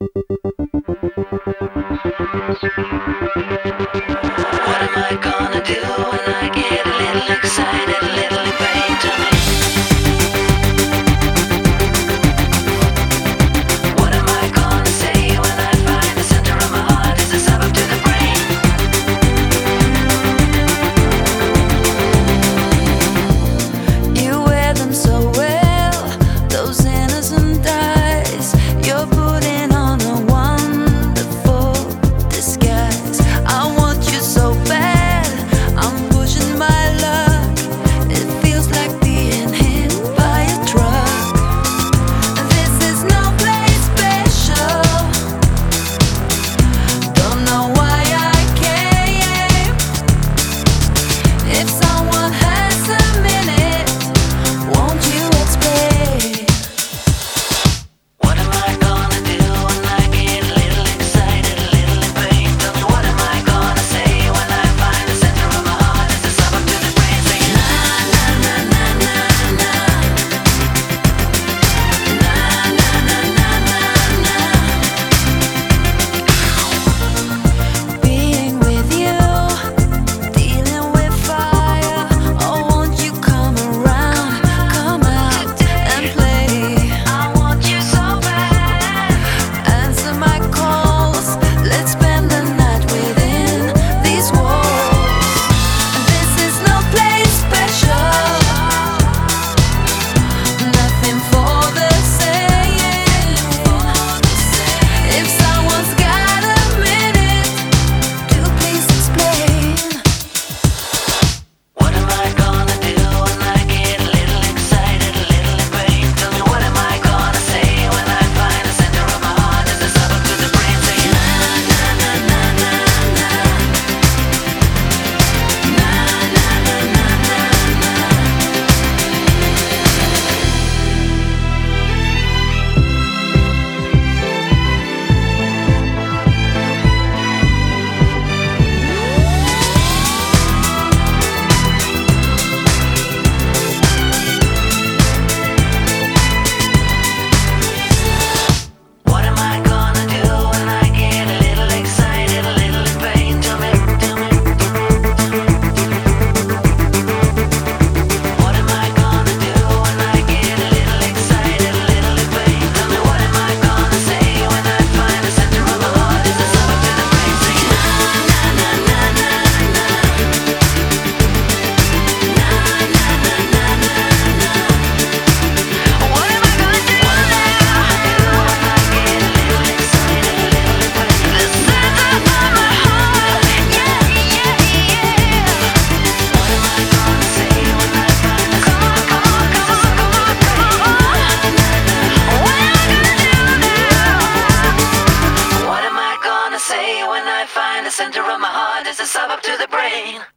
What am I gonna do when I get a little excited, a little in pain? Tell me. What am I gonna say when I find the center of my heart is a suburb to the brain? You wear them so well, those innocent eyes. You're putting on a wonderful disguise. I want you so bad, I'm pushing my luck. It feels like being hit by a truck. This is no place special. Don't know why I came. If someone has a minute, won't you explain? What am I gonna do when I get a little excited, a little in pain? Tell me, what am I gonna say when I find the center of my heart is a suburb to the brain? Saying na na na na na na, na na na na na na. Being with you, dealing with fire. Oh, won't you come around, come out and play? I want you so bad. Answer my calls. Let's spend the night within these walls. This is no place special. Nothing for the saying. If someone's got a minute, do please explain. What am I gonna do when I get a little excited, a little in pain? Tell me, what am I gonna say when I find the center of my heart is a suburb to the brain? Saying na na na na na na, na na na na na na. What am I gonna do when I get a little excited, a little in pain? Tell me, tell me, what am I gonna do when I get a little excited, a little in pain? Tell me, what am I gonna say when I find the center of my heart is a suburb to the brain? Saying na na na na na na, na na na na na na. What am I gonna do now? What am I gonna do when I get a little excited, a little in pain? The center of my heart, yeah, yeah, yeah. What am I gonna say when I find the center of my heart is a suburb to the brain? What am I gonna do now? What am I gonna say when I find the center of my heart is a suburb to the brain?